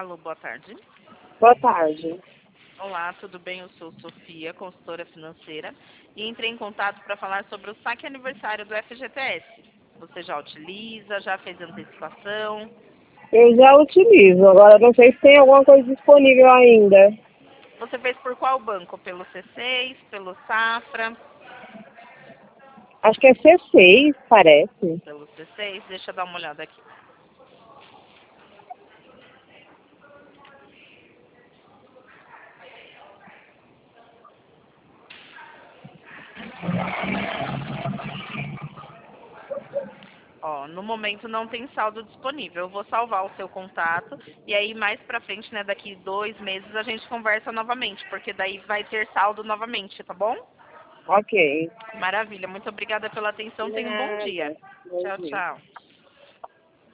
Alô, boa tarde. Boa tarde. Olá, tudo bem? Eu sou Sofia, consultora financeira, e entrei em contato para falar sobre o saque aniversário do FGTS. Você já utiliza, já fez antecipação? Eu já utilizo, agora não sei se tem alguma coisa disponível ainda. Você fez por qual banco? Pelo C6, pelo Safra? Acho que é C6, parece. Pelo C6, deixa eu dar uma olhada aqui. Ó, no momento não tem saldo disponível. Eu vou salvar o seu contato e aí mais pra frente, né, daqui 2 meses a gente conversa novamente, porque daí vai ter saldo novamente, tá bom? Ok. Maravilha, muito obrigada pela atenção, tenha um bom dia. Nada. Bom Tchau, dia. tchau.